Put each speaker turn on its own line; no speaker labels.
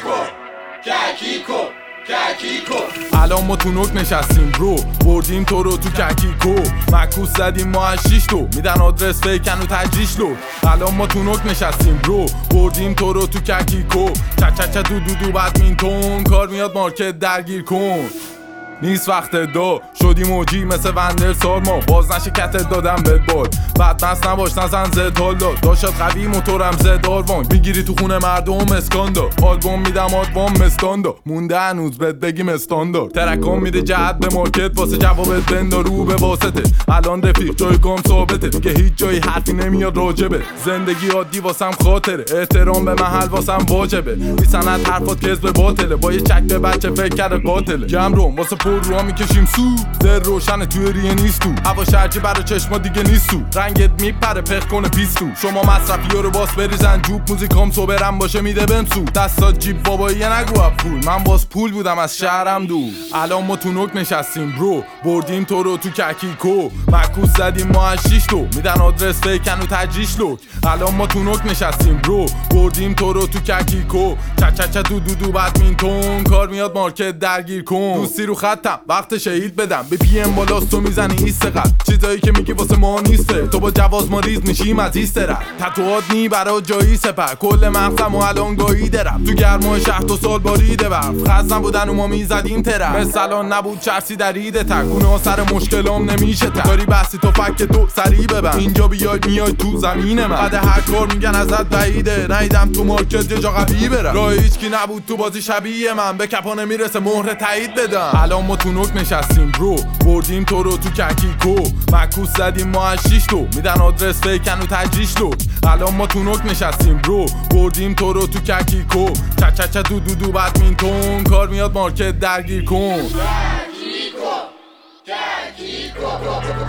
الان ما تو نوک نشستیم برو، بردیم تو رو تو ککیکو، مکوس زدیم ما از 6 تو، میدن آدرس فیکن و تجریش لو. الان ما تو نوک نشستیم برو، بردیم تو رو تو ککیکو، چک چک چک دو دو دو بدمینتون، کار میاد مارکت درگیر کن. نیست وقت دو شدی موجی مثل وندر سالما، باز نشه کتت دادم بهت بال، بدمست نباش نزن زد حال داد، داشت قوی موتورم زد آروان، میگیری تو خونه مردم اسکاندا، آلبوم میدم آلبوم مستاندا، مونده هنوز بهت بگیم استاندارد، ترکام میده جهت به مارکت واسه جوابت بندا رو به واسطه، الان رفیق جای گام ثابته، دیگه هیچ جایی حرفی نمیاد راجبه، زندگی عادی واسم خاطره، احترام به محل واسم واجبه، بی سند حرفات کذب باطله، با یه چک به بچه فکر کرده قاتله، جمع رو واسه پر رو میکشیم سو، در روشن توی ریه نیست تو، هوا شرجی برای چشما دیگه نیست تو، رنگت میپره پخ کنه پیستو، شما مصرفی رو باس بریزن جوب، موزیکام صبرم باشه میده بمسو، دستات جیب بابایی نگو اب پول، من باز پول بودم از شهرم دور. الان ما تو نوک نشستیم برو، بردیم تو رو تو ککیکو، مکوس زدیم ما از 6 تو، میدن آدرس فیکن و تجریش لوک. الان ما تو نوک نشستیم برو، بردیم تو رو تو ککیکو، چک چک چک دو دو دو بدمینتون، کار میاد مارکت درگیر کن. دوستی رو خطم وقت شهید بدم، به پی ام بالاست تو میزنی ایست قد، چیزایی که میگی واسه ما نیسته، تو با جواز ما ریز میشیم از ایسترم، تتوات نی برا جایی سپر، کل مغزم و الان گاییده رفت، تو گرمای شهر 2 سال باریده برف، خزن بودن و ما میزدیم ترم، مثلان نبود چرسی در ایده تک، گونه سر مشکلام نمیشه تک، داری بحثی تو فک تو سریع ببن، اینجا بیای میای تو زمین من، بعد هر کار میگن ازت بعیده، نیدم تو مارکت یه جا قوی برم، راه هیچکی نبود تو بازی شبیه من، به کپا نمیرسه مهر تایید بدم. الان ما تو نوک نشستیم برو، بردیم تو رو تو ککیکو، مکوس زدیم ما از 6 تو، میدن آدرس فیکن و تجریش لو. الان ما تو نوک نشستیم برو، بردیم تو رو تو ککیکو، چک چک چک دو دو دو بدمینتون، کار میاد مارکت درگیر کن.